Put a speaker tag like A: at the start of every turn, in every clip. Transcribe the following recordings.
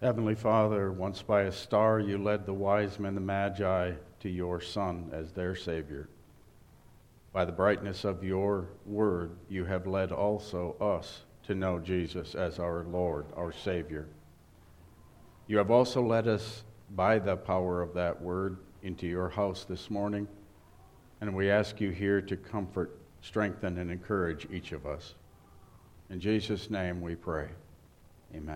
A: Heavenly Father, once by a star you led the wise men, the Magi, to your Son as their Savior. By the brightness of your word, you have led also us to know Jesus as our Lord, our Savior. You have also led us by the power of that word into your house this morning, and we ask you here to comfort, strengthen, and encourage each of us. In Jesus' name we pray. Amen.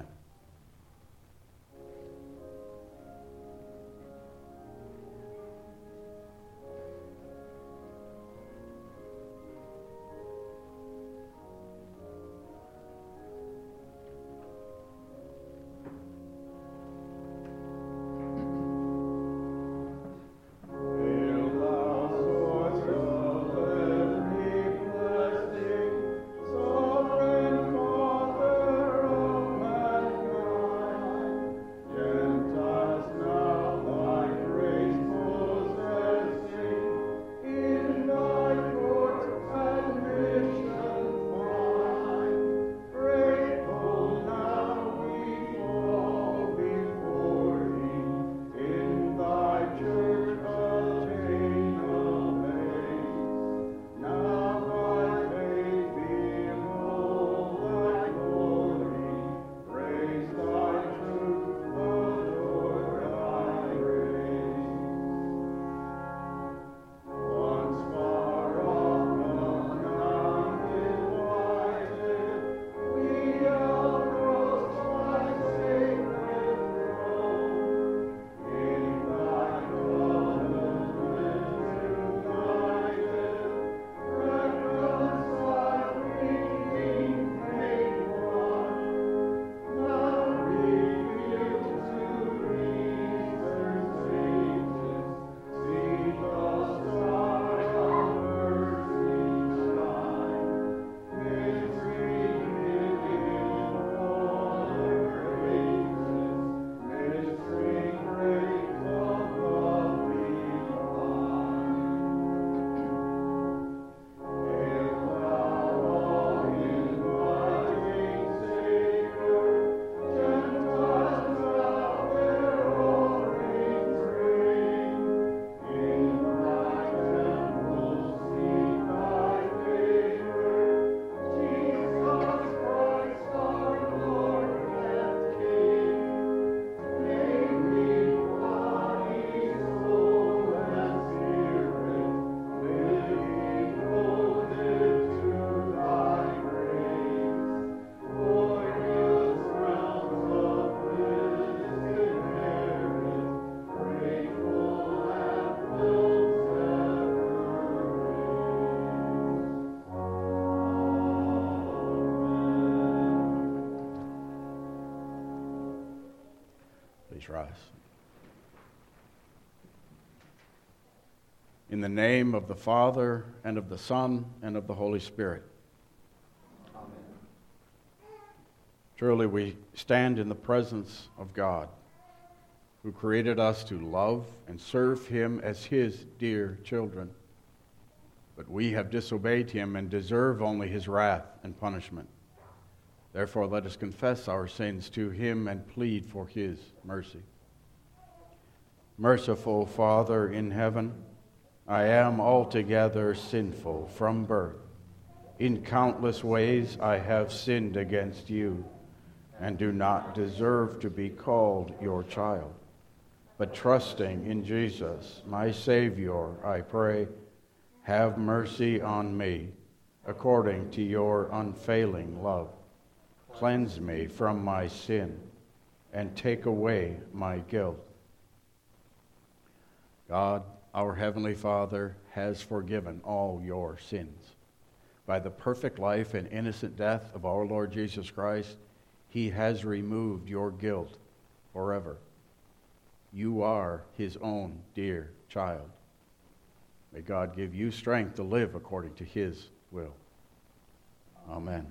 A: Please rise. In the name of the Father, and of the Son, and of the Holy Spirit.
B: Amen.
A: Truly we stand in the presence of God, who created us to love and serve him as his dear children. But we have disobeyed him and deserve only his wrath and punishment. Therefore, let us confess our sins to him and plead for his mercy. Merciful Father in heaven, I am altogether sinful from birth. In countless ways I have sinned against you and do not deserve to be called your child. But trusting in Jesus, my Savior, I pray, have mercy on me according to your unfailing love. Cleanse me from my sin and take away my guilt. God, our Heavenly Father, has forgiven all your sins. By the perfect life and innocent death of our Lord Jesus Christ, he has removed your guilt forever. You are his own dear child. May God give you strength to live according to his will. Amen.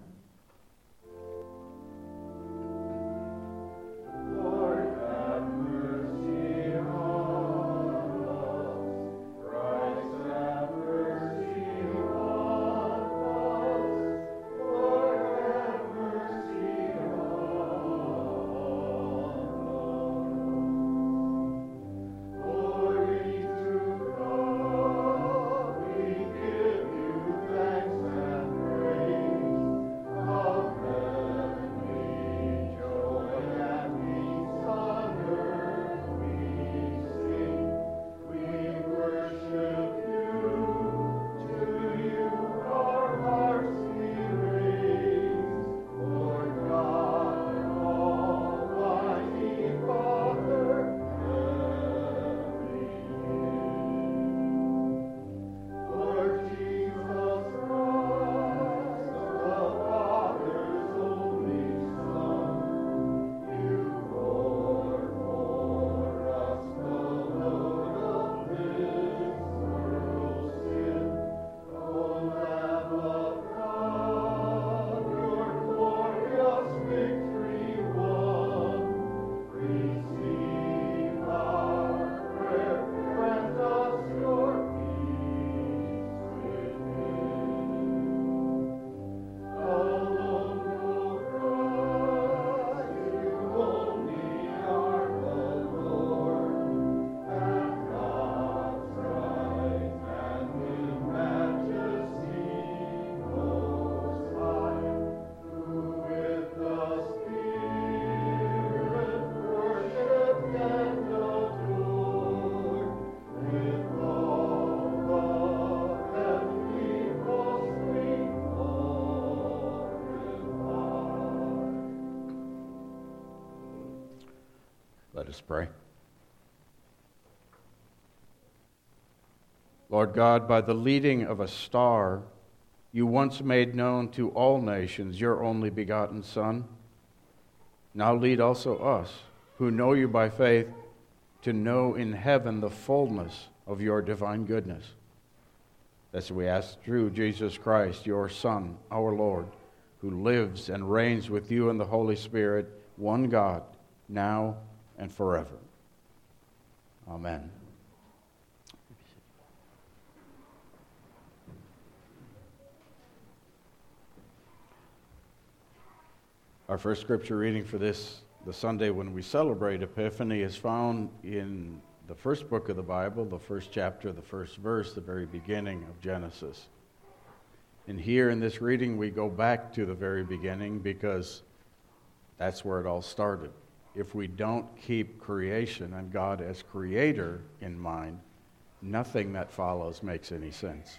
A: Let us pray. Lord God, by the leading of a star, you once made known to all nations your only begotten Son. Now lead also us, who know you by faith, to know in heaven the fullness of your divine goodness. That's what we ask through Jesus Christ, your Son, our Lord, who lives and reigns with you in the Holy Spirit, one God, now and forever. Amen. Our first scripture reading for the Sunday when we celebrate Epiphany, is found in the first book of the Bible, the first chapter, the first verse, the very beginning of Genesis. And here in this reading, we go back to the very beginning because that's where it all started. If we don't keep creation and God as creator in mind, nothing that follows makes any sense.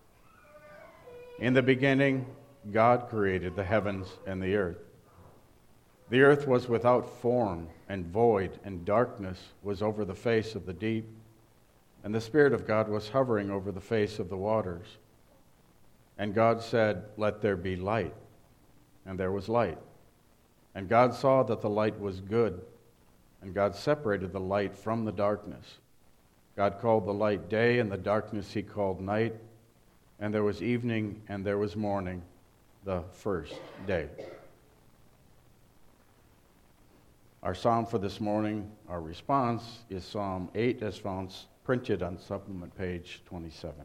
A: In the beginning, God created the heavens and the earth. The earth was without form and void, and darkness was over the face of the deep, and the Spirit of God was hovering over the face of the waters. And God said, "Let there be light." And there was light. And God saw that the light was good, and God separated the light from the darkness. God called the light day, and the darkness he called night. And there was evening, and there was morning, the first day. Our psalm for this morning, our response, is Psalm 8 as found printed on supplement page 27.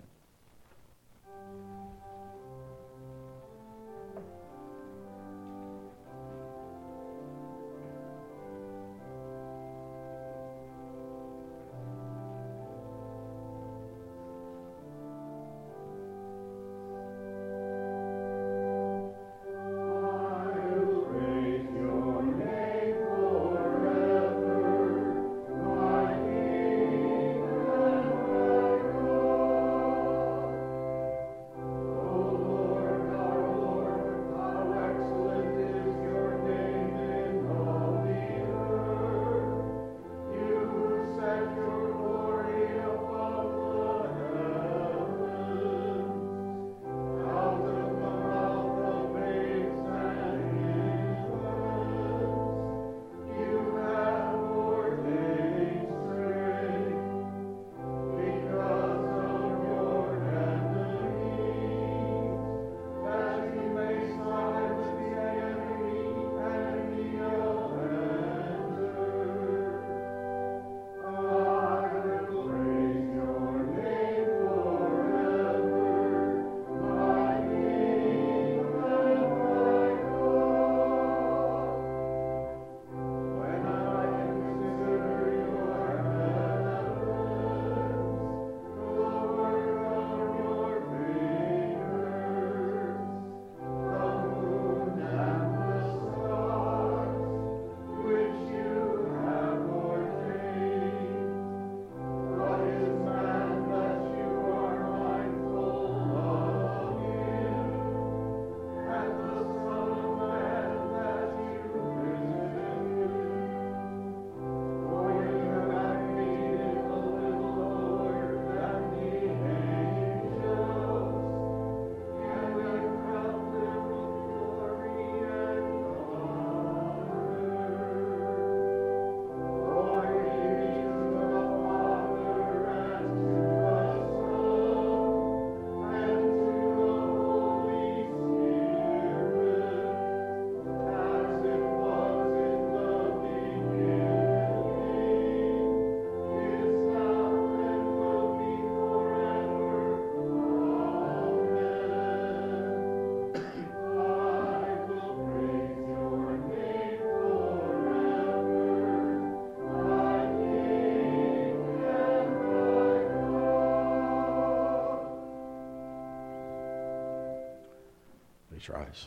A: Please rise.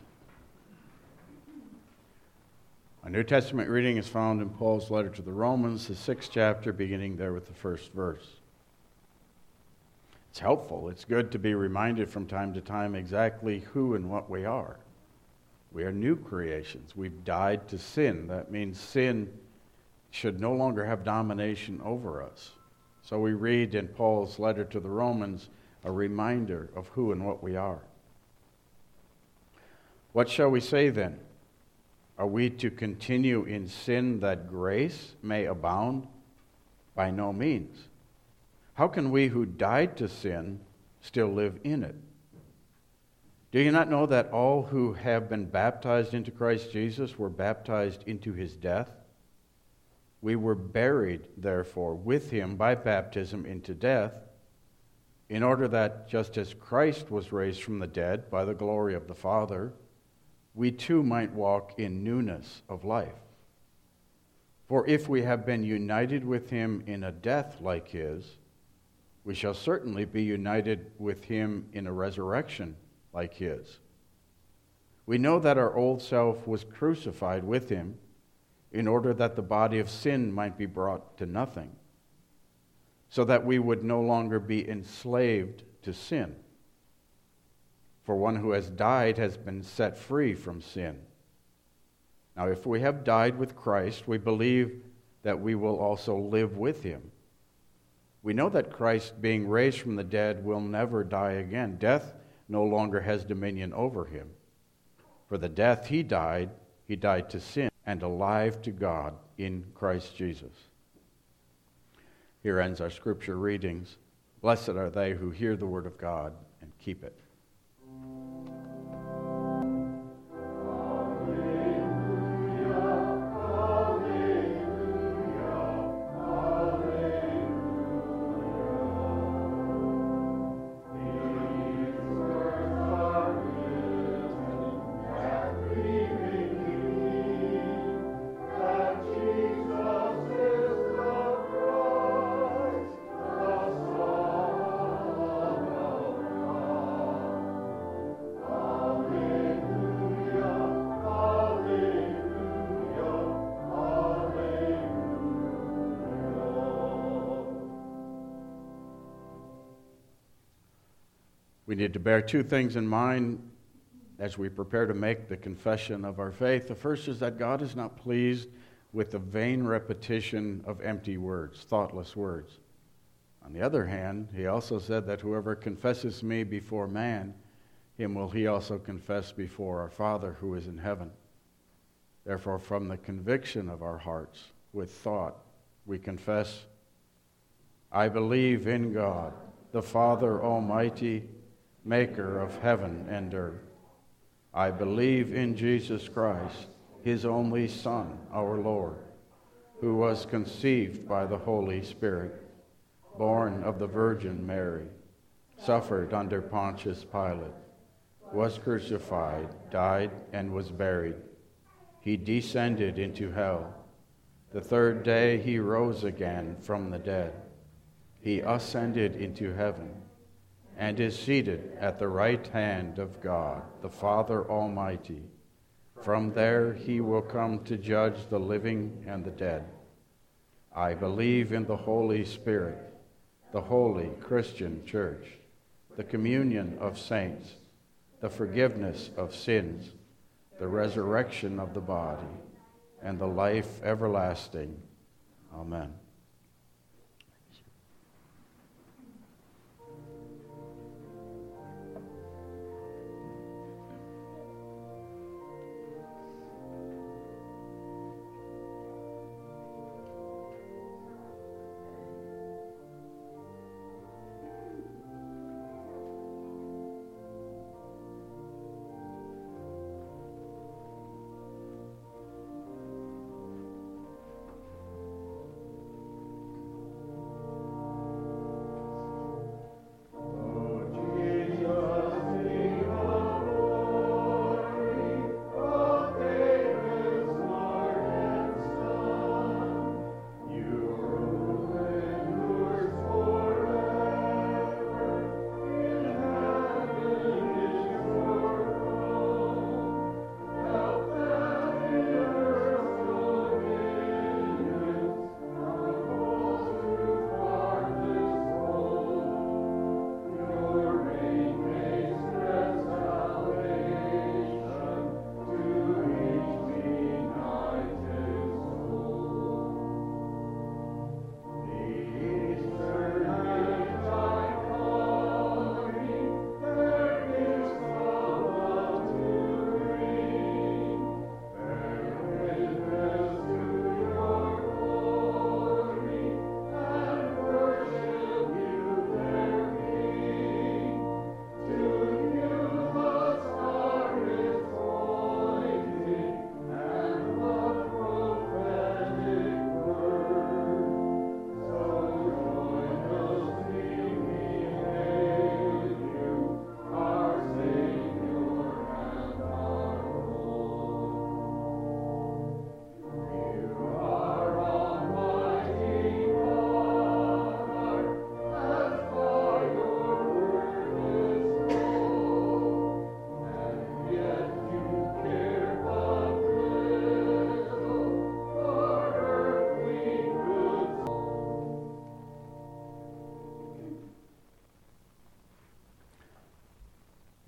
A: Our New Testament reading is found in Paul's letter to the Romans, the 6th chapter, beginning there with the first verse. It's helpful. It's good to be reminded from time to time exactly who and what we are. We are new creations. We've died to sin. That means sin should no longer have domination over us. So we read in Paul's letter to the Romans a reminder of who and what we are. What shall we say then? Are we to continue in sin that grace may abound? By no means. How can we who died to sin still live in it? Do you not know that all who have been baptized into Christ Jesus were baptized into his death? We were buried, therefore, with him by baptism into death, in order that just as Christ was raised from the dead by the glory of the Father, we too might walk in newness of life. For if we have been united with him in a death like his, we shall certainly be united with him in a resurrection like his. We know that our old self was crucified with him in order that the body of sin might be brought to nothing, so that we would no longer be enslaved to sin. For one who has died has been set free from sin. Now, if we have died with Christ, we believe that we will also live with him. We know that Christ, being raised from the dead, will never die again. Death no longer has dominion over him. For the death he died to sin, and alive to God in Christ Jesus. Here ends our scripture readings. Blessed are they who hear the word of God and keep it. We need to bear two things in mind as we prepare to make the confession of our faith. The first is that God is not pleased with the vain repetition of empty words, thoughtless words. On the other hand, he also said that whoever confesses me before man, him will he also confess before our Father who is in heaven. Therefore, from the conviction of our hearts, with thought, we confess, I believe in God, the Father Almighty, maker of heaven and earth. I believe in Jesus Christ, his only Son, our Lord, who was conceived by the Holy Spirit, born of the Virgin Mary, suffered under Pontius Pilate, was crucified, died, and was buried. He descended into hell. The third day he rose again from the dead. He ascended into heaven and is seated at the right hand of God, the Father Almighty. From there he will come to judge the living and the dead. I believe in the Holy Spirit, the holy Christian church, the communion of saints, the forgiveness of sins, the resurrection of the body, and the life everlasting. Amen.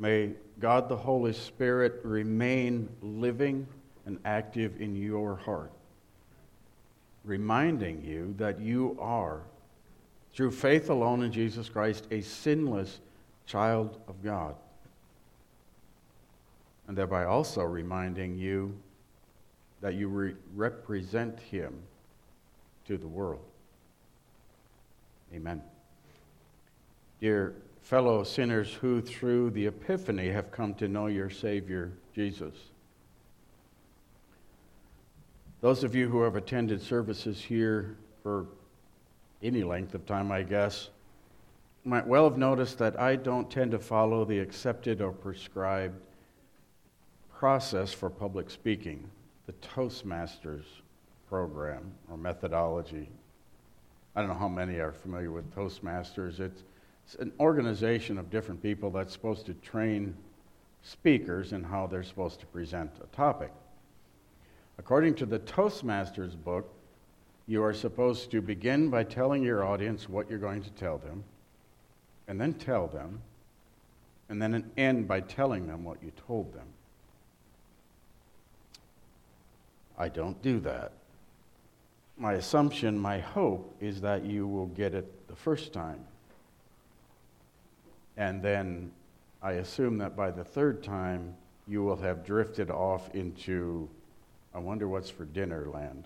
A: may God the Holy Spirit remain living and active in your heart, reminding you that you are, through faith alone in Jesus Christ, a sinless child of God. And thereby also reminding you that you represent Him to the world. Amen. Dear fellow sinners who through the Epiphany have come to know your Savior, Jesus. Those of you who have attended services here for any length of time, I guess, might well have noticed that I don't tend to follow the accepted or prescribed process for public speaking, the Toastmasters program or methodology. I don't know how many are familiar with Toastmasters. It's an organization of different people that's supposed to train speakers in how they're supposed to present a topic. According to the Toastmasters book, you are supposed to begin by telling your audience what you're going to tell them, and then tell them, and then end by telling them what you told them. I don't do that. My assumption, my hope, is that you will get it the first time. And then I assume that by the third time, you will have drifted off into, I wonder what's for dinner land.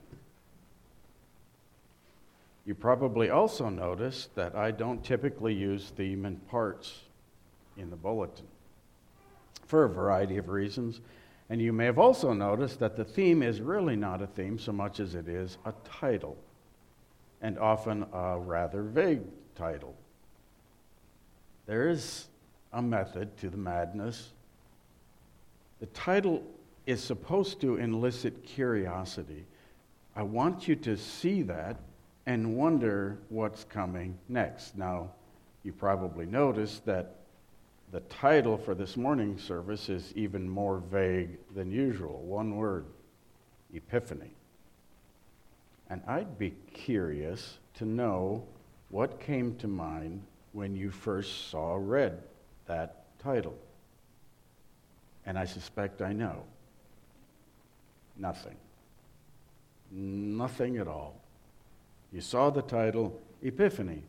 A: You probably also noticed that I don't typically use theme and parts in the bulletin for a variety of reasons. And you may have also noticed that the theme is really not a theme so much as it is a title, and often a rather vague title. There is a method to the madness. The title is supposed to elicit curiosity. I want you to see that and wonder what's coming next. Now, you probably noticed that the title for this morning's service is even more vague than usual. One word, Epiphany. And I'd be curious to know what came to mind when you first read that title. And I suspect I know. Nothing. Nothing at all. You saw the title, Epiphany.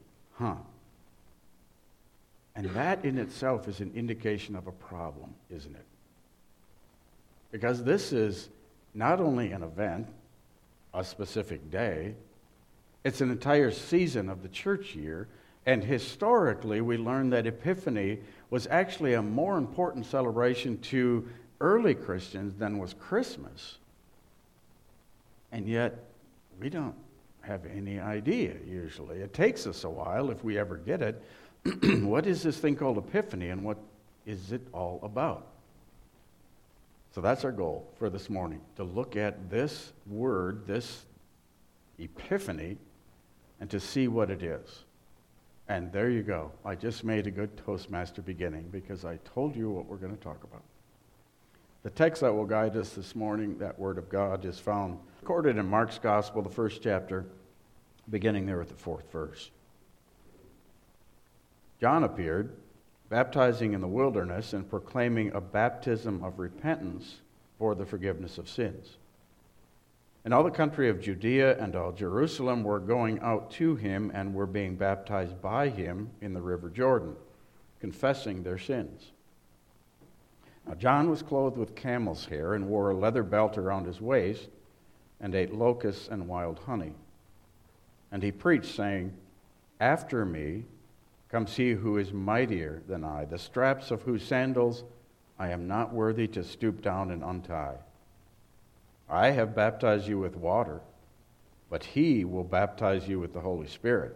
A: And that in itself is an indication of a problem, isn't it? Because this is not only an event, a specific day, it's an entire season of the church year, and historically we learn that Epiphany was actually a more important celebration to early Christians than was Christmas. And yet, we don't have any idea usually. It takes us a while, if we ever get it. What is this thing called Epiphany, and what is it all about? So that's our goal for this morning, to look at this word, this Epiphany, and to see what it is. And there you go. I just made a good Toastmaster beginning because I told you what we're going to talk about. The text that will guide us this morning, that Word of God, is found recorded in Mark's Gospel, the 1st chapter, beginning there at the 4th verse. John appeared, baptizing in the wilderness and proclaiming a baptism of repentance for the forgiveness of sins. And all the country of Judea and all Jerusalem were going out to him and were being baptized by him in the river Jordan, confessing their sins. Now John was clothed with camel's hair and wore a leather belt around his waist and ate locusts and wild honey. And he preached, saying, "After me comes he who is mightier than I, the straps of whose sandals I am not worthy to stoop down and untie. I have baptized you with water, but he will baptize you with the Holy Spirit."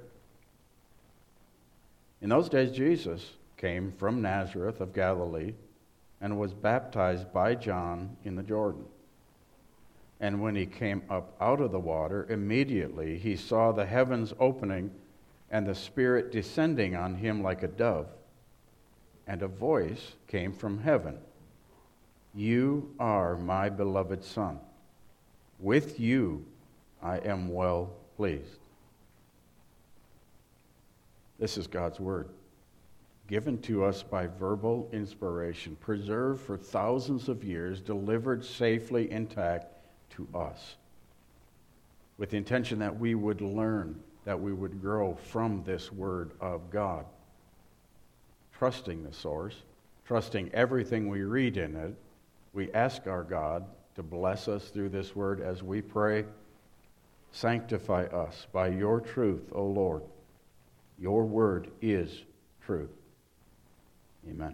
A: In those days Jesus came from Nazareth of Galilee and was baptized by John in the Jordan. And when he came up out of the water, immediately he saw the heavens opening and the Spirit descending on him like a dove. And a voice came from heaven, "You are my beloved Son. With you I am well pleased." This is God's word. given to us by verbal inspiration, preserved for thousands of years, delivered safely intact to us, with the intention that we would learn, that we would grow from this Word of God, trusting the source, trusting everything we read in it. We ask our God to bless us through this Word as we pray. Sanctify us by your truth, O Lord. Your Word is truth. Amen.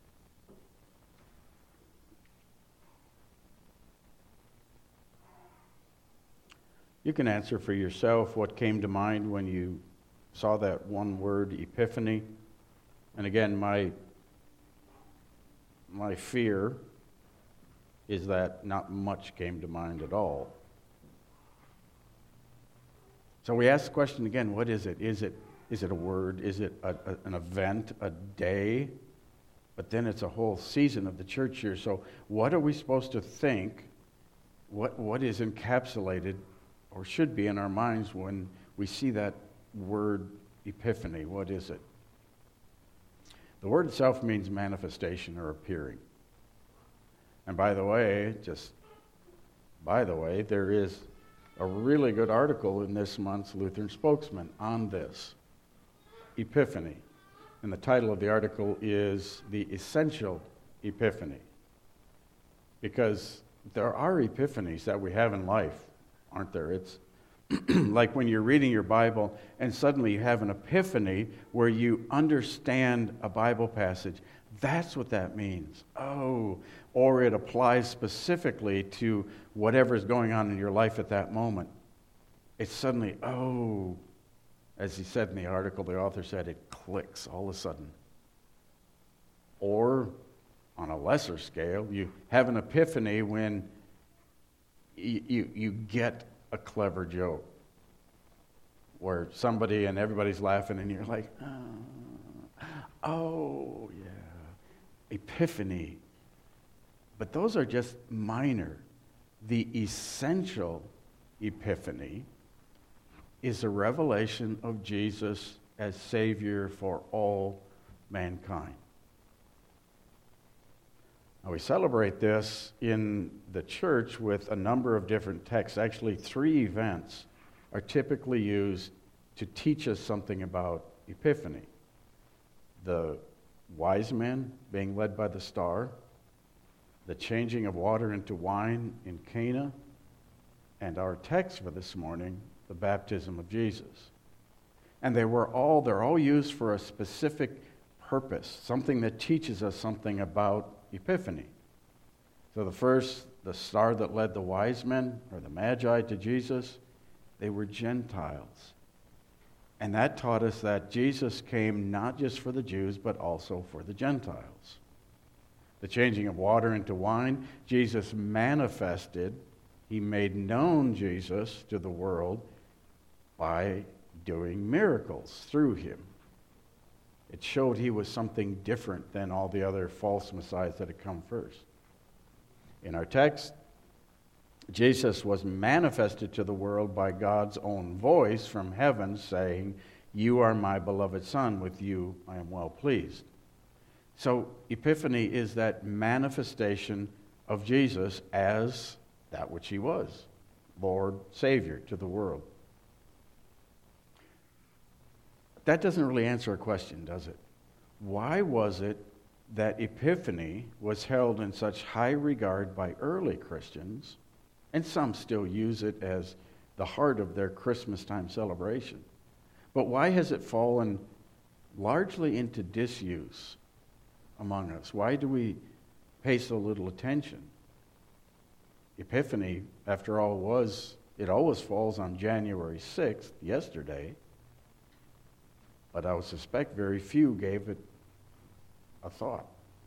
A: You can answer for yourself what came to mind when you saw that one word, epiphany. And again, my fear is that not much came to mind at all. So we ask the question again, what is it? Is it a word? Is it an event, a day? But then it's a whole season of the church year. So what are we supposed to think? What is encapsulated or should be in our minds when we see that word epiphany? What is it? The word itself means manifestation or appearing. And by the way, there is a really good article in this month's Lutheran Spokesman on this, Epiphany. And the title of the article is The Essential Epiphany. Because there are epiphanies that we have in life, aren't there? It's like when you're reading your Bible and suddenly you have an epiphany where you understand a Bible passage. That's what that means. Oh, or it applies specifically to whatever's going on in your life at that moment. It's suddenly, oh, as he said in the article, the author said, it clicks all of a sudden. Or, on a lesser scale, you have an epiphany when you get a clever joke where somebody and everybody's laughing and you're like, oh yeah, epiphany. But those are just minor. The essential epiphany is a revelation of Jesus as Savior for all mankind. Now, we celebrate this in the church with a number of different texts. Actually, 3 events are typically used to teach us something about Epiphany. The wise men being led by the star, the changing of water into wine in Cana, and our text for this morning, the baptism of Jesus. And they're all used for a specific purpose, something that teaches us something about Epiphany. So the first, the star that led the wise men, or the Magi to Jesus, they were Gentiles. And that taught us that Jesus came not just for the Jews, but also for the Gentiles. The changing of water into wine, Jesus manifested, he made known Jesus to the world by doing miracles through him. It showed he was something different than all the other false messiahs that had come first. In our text, Jesus was manifested to the world by God's own voice from heaven saying, "You are my beloved Son, with you I am well pleased." So Epiphany is that manifestation of Jesus as that which he was, Lord, Savior to the world. That doesn't really answer a question, does it? Why was it that Epiphany was held in such high regard by early Christians, and some still use it as the heart of their Christmas time celebration? But why has it fallen largely into disuse among us? Why do we pay so little attention? Epiphany, after all, it always falls on January 6th, yesterday, but I would suspect very few gave it a thought.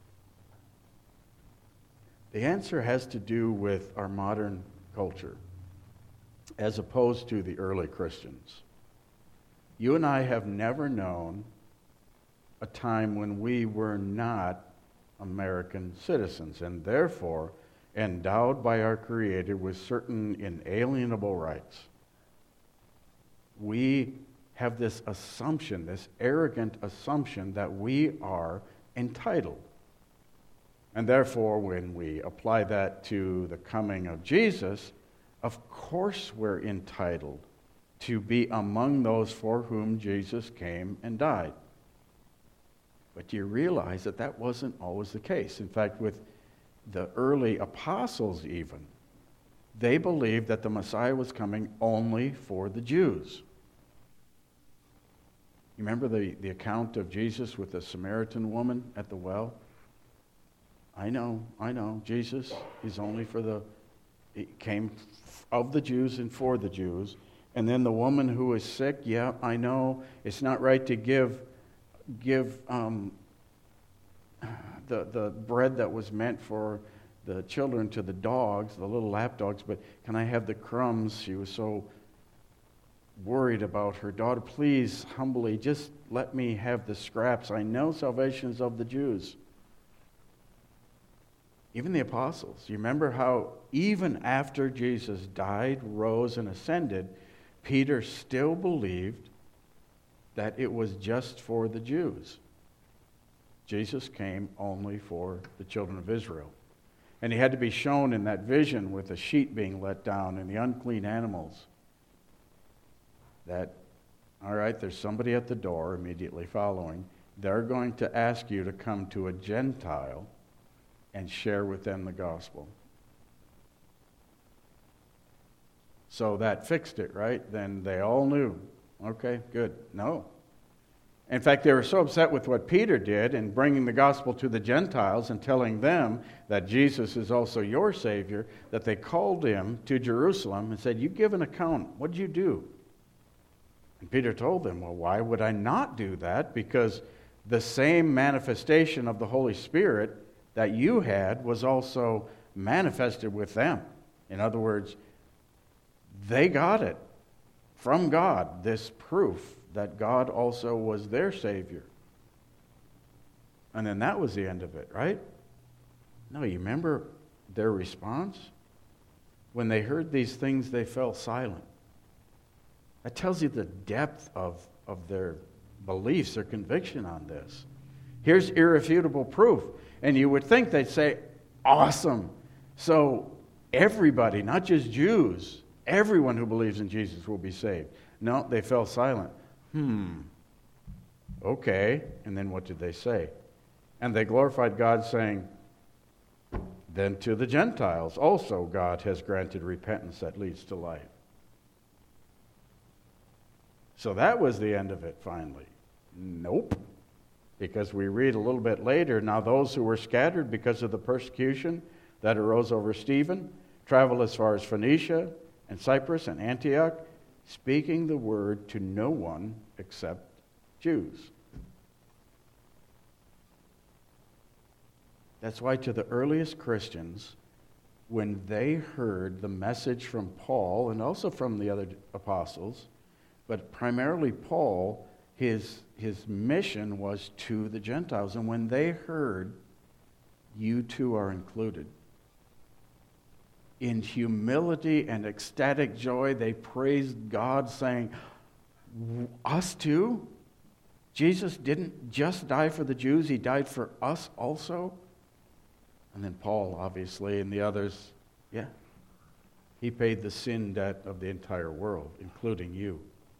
A: The answer has to do with our modern culture, as opposed to the early Christians. You and I have never known a time when we were not American citizens, and therefore endowed by our Creator with certain inalienable rights. We have this assumption, this arrogant assumption that we are entitled. And therefore, when we apply that to the coming of Jesus, of course we're entitled to be among those for whom Jesus came and died. But you realize that that wasn't always the case. In fact, with the early apostles even, they believed that the Messiah was coming only for the Jews. You remember the account of Jesus with the Samaritan woman at the well? I know, Jesus is only he came of the Jews and for the Jews. And then the woman who is sick, yeah, I know, it's not right to give the bread that was meant for the children to the dogs, the little lap dogs, but can I have the crumbs? She was so worried about her daughter. Please, humbly, just let me have the scraps. I know salvation is of the Jews. Even the apostles. You remember how even after Jesus died, rose, and ascended, Peter still believed that it was just for the Jews. Jesus came only for the children of Israel. And he had to be shown in that vision with the sheet being let down and the unclean animals that, all right, there's somebody at the door immediately following. They're going to ask you to come to a Gentile and share with them the gospel. So that fixed it, right? Then they all knew. Okay, good. No. In fact, they were so upset with what Peter did in bringing the gospel to the Gentiles and telling them that Jesus is also your Savior, that they called him to Jerusalem and said, you give an account. What did you do? And Peter told them, well, why would I not do that? Because the same manifestation of the Holy Spirit that you had was also manifested with them. In other words, they got it from God, this proof that God also was their Savior. And then that was the end of it, right? No, you remember their response? When they heard these things, they fell silent. That tells you the depth of their beliefs, their conviction on this. Here's irrefutable proof. And you would think they'd say, awesome. So everybody, not just Jews, everyone who believes in Jesus will be saved. No, they fell silent. Okay. And then what did they say? And they glorified God, saying, then to the Gentiles also God has granted repentance that leads to life. So that was the end of it finally. Nope. Because we read a little bit later, now those who were scattered because of the persecution that arose over Stephen traveled as far as Phoenicia and Cyprus and Antioch, speaking the word to no one except Jews. That's why to the earliest Christians, when they heard the message from Paul and also from the other apostles, but primarily Paul, his mission was to the Gentiles. And when they heard, you too are included, in humility and ecstatic joy, they praised God, saying, us too? Jesus didn't just die for the Jews, he died for us also? And then Paul, obviously, and the others, yeah, he paid the sin debt of the entire world, including you.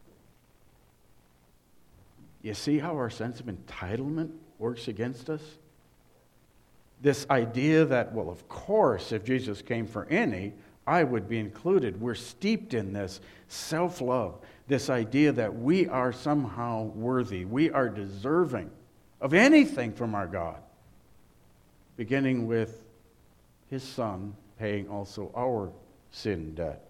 A: You see how our sense of entitlement works against us? This idea that, well, of course, if Jesus came for any, I would be included. We're steeped in this self-love, this idea that we are somehow worthy, we are deserving of anything from our God, beginning with his Son paying also our sin debt.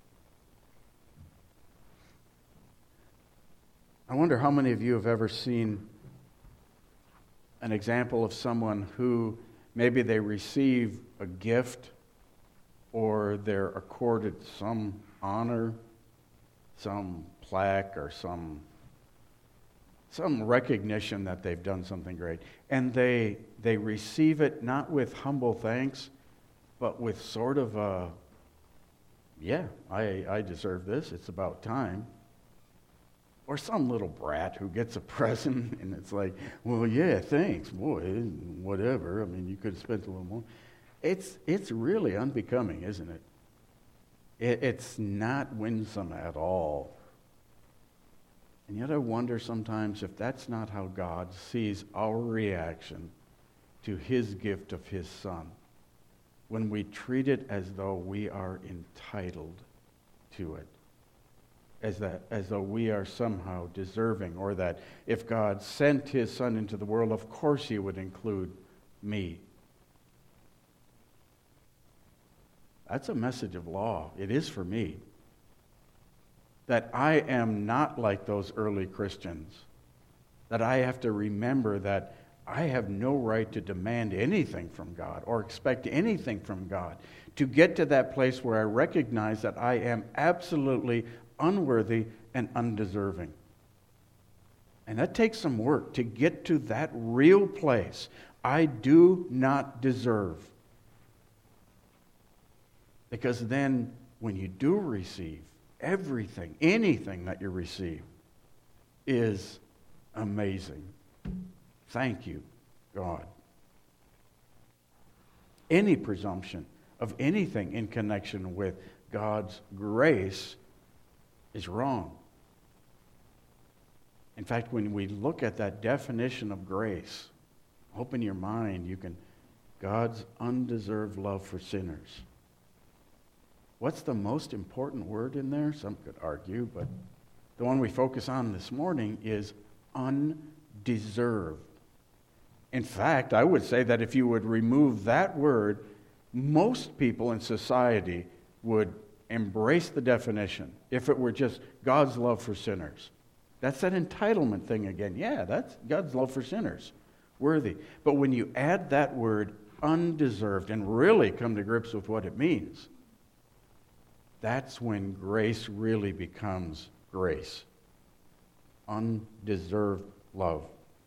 A: I wonder how many of you have ever seen an example of someone who maybe they receive a gift or they're accorded some honor, some plaque, or some recognition that they've done something great. And they receive it not with humble thanks, but with sort of a, yeah, I deserve this, it's about time. Or some little brat who gets a present and it's like, well, yeah, thanks, boy, whatever. I mean, you could have spent a little more. It's really unbecoming, isn't it? It's not winsome at all. And yet I wonder sometimes if that's not how God sees our reaction to his gift of his Son, when we treat it as though we are entitled to it, as though we are somehow deserving, or that if God sent his Son into the world, of course he would include me. That's a message of law. It is for me. That I am not like those early Christians. That I have to remember that I have no right to demand anything from God or expect anything from God. To get to that place where I recognize that I am absolutely unworthy and undeserving. And that takes some work to get to that real place. I do not deserve. Because then when you do receive, everything, anything that you receive is amazing. Thank you, God. Any presumption of anything in connection with God's grace is wrong. In fact, when we look at that definition of grace, open your mind, God's undeserved love for sinners. What's the most important word in there? Some could argue, but the one we focus on this morning is undeserved. In fact, I would say that if you would remove that word, most people in society would embrace the definition if it were just God's love for sinners. That's that entitlement thing again. Yeah, that's God's love for sinners. Worthy. But when you add that word undeserved and really come to grips with what it means, that's when grace really becomes grace. Undeserved love.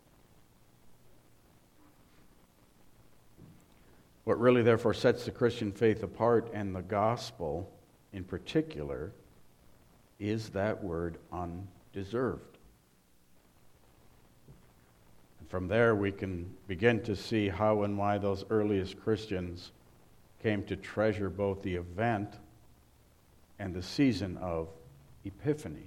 A: What really, therefore, sets the Christian faith apart, and the gospel in particular, is that word undeserved. And from there, we can begin to see how and why those earliest Christians came to treasure both the event and the season of Epiphany.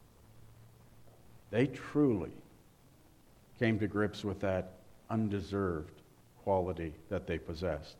A: They truly came to grips with that undeserved quality that they possessed.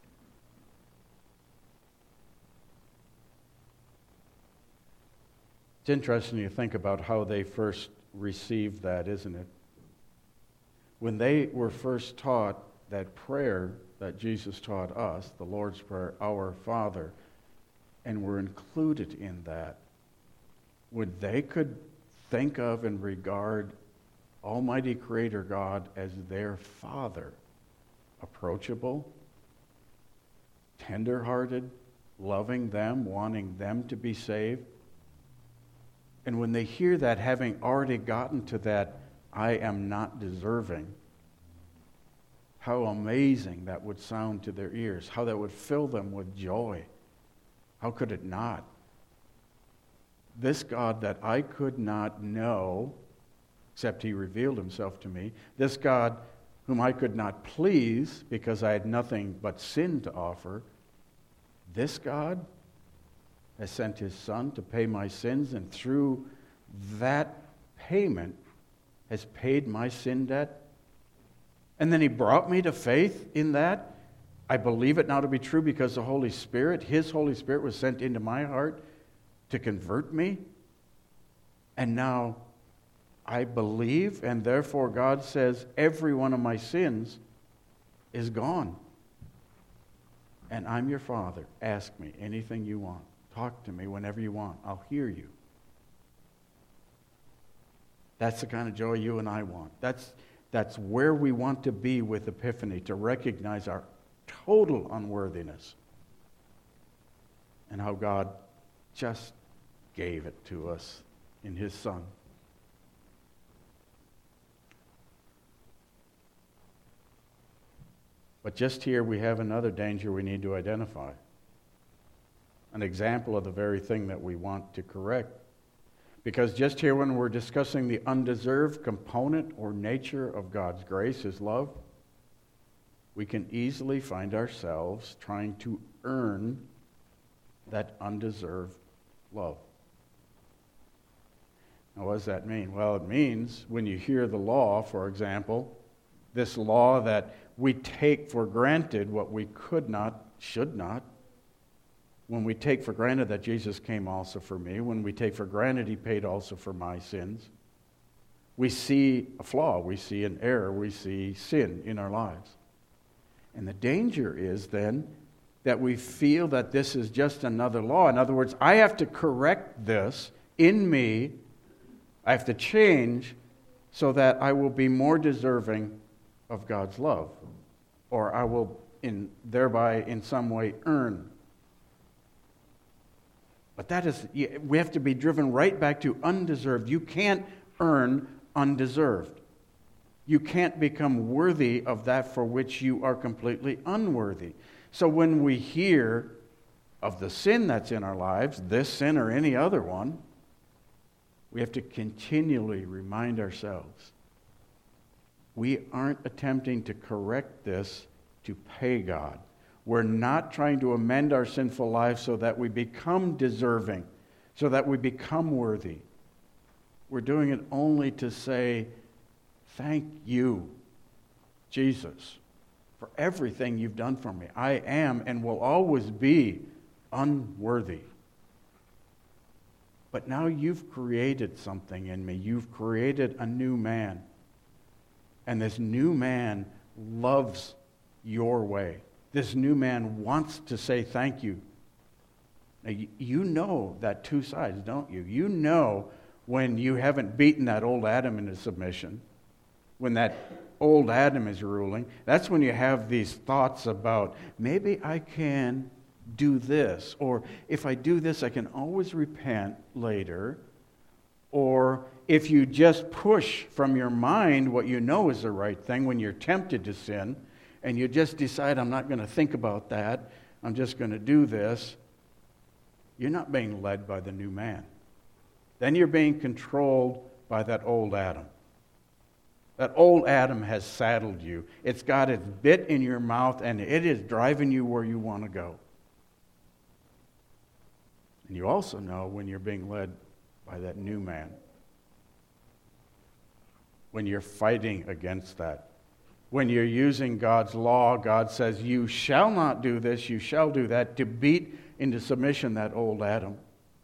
A: It's interesting to think about how they first received that, isn't it? When they were first taught that prayer that Jesus taught us, the Lord's Prayer, Our Father, and were included in that, when they could think of and regard Almighty Creator God as their Father, approachable, tender-hearted, loving them, wanting them to be saved. And when they hear that, having already gotten to that, I am not deserving, how amazing that would sound to their ears, how that would fill them with joy. How could it not? This God that I could not know, except he revealed himself to me, this God whom I could not please because I had nothing but sin to offer, this God has sent his Son to pay my sins, and through that payment has paid my sin debt. And then he brought me to faith in that. I believe it now to be true because the Holy Spirit, his Holy Spirit, was sent into my heart to convert me. And now I believe, and therefore God says every one of my sins is gone. And I'm your Father. Ask me anything you want. Talk to me whenever you want. I'll hear you. That's the kind of joy you and I want. That's where we want to be with Epiphany, to recognize our total unworthiness and how God just gave it to us in his Son. But just here we have another danger we need to identify. An example of the very thing that we want to correct. Because just here when we're discussing the undeserved component or nature of God's grace, His love, we can easily find ourselves trying to earn that undeserved love. Now, what does that mean? Well, it means when you hear the law, for example, this law that we take for granted what we could not, should not, when we take for granted that Jesus came also for me, when we take for granted He paid also for my sins, we see a flaw, we see an error, we see sin in our lives. And the danger is then that we feel that this is just another law. In other words, I have to correct this in me. I have to change so that I will be more deserving of God's love, or I will thereby in some way earn. But we have to be driven right back to undeserved. You can't earn undeserved. You can't become worthy of that for which you are completely unworthy. So when we hear of the sin that's in our lives, this sin or any other one, we have to continually remind ourselves, we aren't attempting to correct this to pay God. We're not trying to amend our sinful lives so that we become deserving, so that we become worthy. We're doing it only to say, thank you, Jesus, for everything you've done for me. I am and will always be unworthy. But now you've created something in me. You've created a new man. And this new man loves your way. This new man wants to say thank you. Now, you know that two sides, don't you? You know when you haven't beaten that old Adam into submission, when that old Adam is ruling, that's when you have these thoughts about, maybe I can do this, or if I do this, I can always repent later, or if you just push from your mind what you know is the right thing when you're tempted to sin, and you just decide, I'm not going to think about that, I'm just going to do this, you're not being led by the new man. Then you're being controlled by that old Adam. That old Adam has saddled you. It's got its bit in your mouth, and it is driving you where you want to go. And you also know when you're being led by that new man. When you're fighting against that. When you're using God's law, God says, you shall not do this, you shall do that, to beat into submission that old Adam.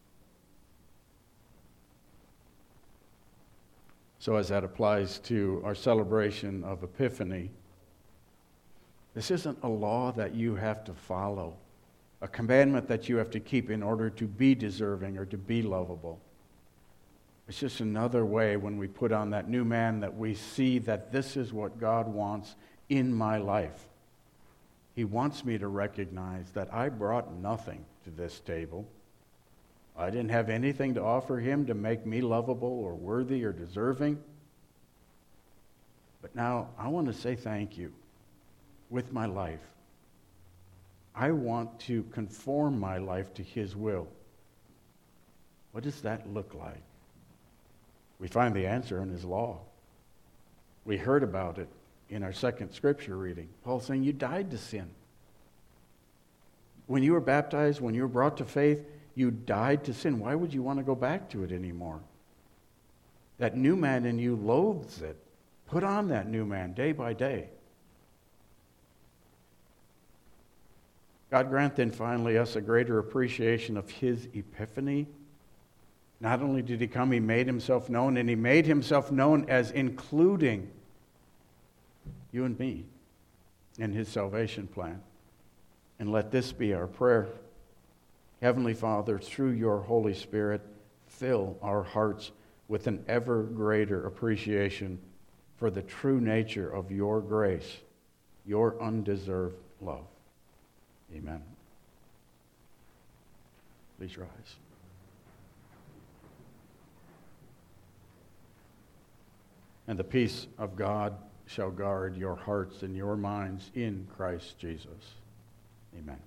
A: So as that applies to our celebration of Epiphany, this isn't a law that you have to follow, a commandment that you have to keep in order to be deserving or to be lovable. It's just another way when we put on that new man that we see that this is what God wants in my life. He wants me to recognize that I brought nothing to this table. I didn't have anything to offer Him to make me lovable or worthy or deserving. But now I want to say thank you with my life. I want to conform my life to His will. What does that look like? We find the answer in His law. We heard about it in our second scripture reading. Paul saying, you died to sin. When you were baptized, when you were brought to faith, you died to sin. Why would you want to go back to it anymore? That new man in you loathes it. Put on that new man day by day. God grant then finally us a greater appreciation of His epiphany. Not only did He come, He made Himself known, and He made Himself known as including you and me in His salvation plan. And let this be our prayer. Heavenly Father, through Your Holy Spirit, fill our hearts with an ever greater appreciation for the true nature of Your grace, Your undeserved love. Amen. Please rise. And the peace of God shall guard your hearts and your minds in Christ Jesus. Amen.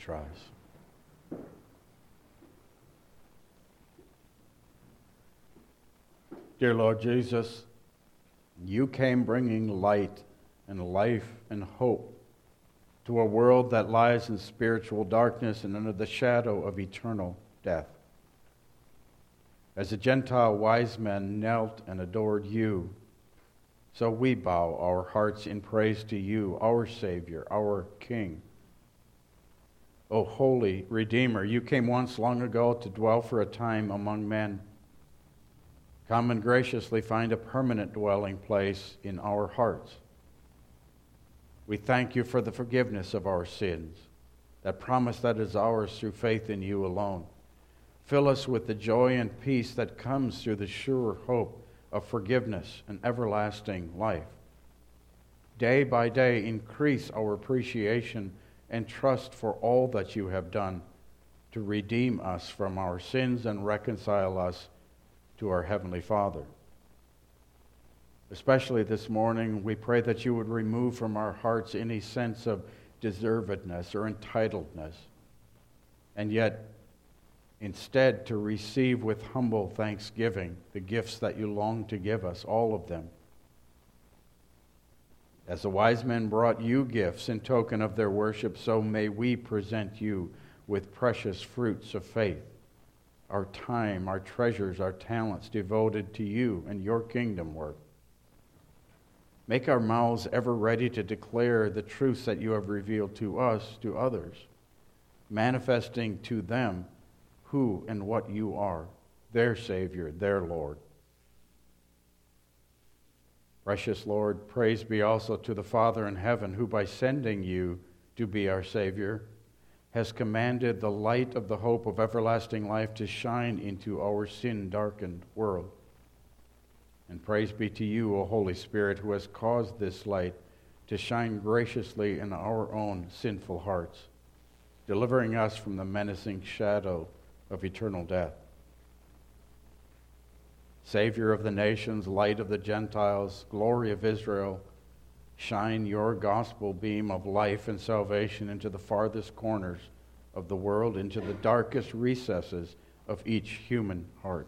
A: Please rise. Dear Lord Jesus, you came bringing light and life and hope to a world that lies in spiritual darkness and under the shadow of eternal death. As the Gentile wise men knelt and adored you, so we bow our hearts in praise to you, our Savior, our King. O holy Redeemer, you came once long ago to dwell for a time among men. Come and graciously find a permanent dwelling place in our hearts. We thank you for the forgiveness of our sins, that promise that is ours through faith in you alone. Fill us with the joy and peace that comes through the sure hope of forgiveness and everlasting life. Day by day, increase our appreciation and trust for all that you have done to redeem us from our sins and reconcile us to our Heavenly Father. Especially this morning, we pray that you would remove from our hearts any sense of deservedness or entitledness, and yet instead to receive with humble thanksgiving the gifts that you long to give us, all of them. As the wise men brought you gifts in token of their worship, so may we present you with precious fruits of faith, our time, our treasures, our talents devoted to you and your kingdom work. Make our mouths ever ready to declare the truths that you have revealed to us, to others, manifesting to them who and what you are, their Savior, their Lord. Precious Lord, praise be also to the Father in heaven, who by sending you to be our Savior, has commanded the light of the hope of everlasting life to shine into our sin-darkened world. And praise be to you, O Holy Spirit, who has caused this light to shine graciously in our own sinful hearts, delivering us from the menacing shadow of eternal death. Savior of the nations, light of the Gentiles, glory of Israel, shine your gospel beam of life and salvation into the farthest corners of the world, into the darkest recesses of each human heart.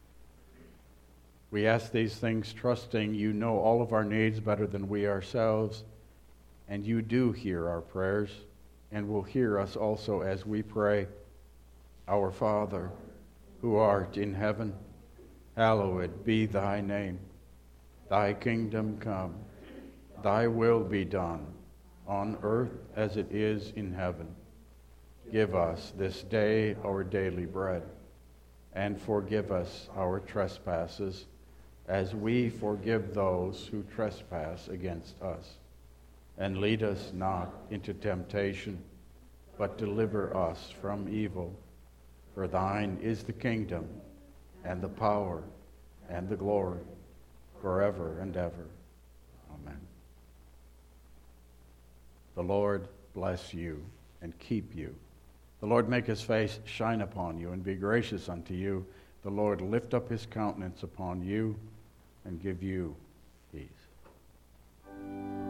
A: We ask these things trusting you know all of our needs better than we ourselves, and you do hear our prayers and will hear us also as we pray. Our Father, who art in heaven, hallowed be thy name. Thy kingdom come. Thy will be done, on earth as it is in heaven. Give us this day our daily bread, and forgive us our trespasses, as we forgive those who trespass against us. And lead us not into temptation, but deliver us from evil. For thine is the kingdom, and the power, and the glory, forever and ever. Amen. The Lord bless you and keep you. The Lord make his face shine upon you and be gracious unto you. The Lord lift up his countenance upon you and give you peace.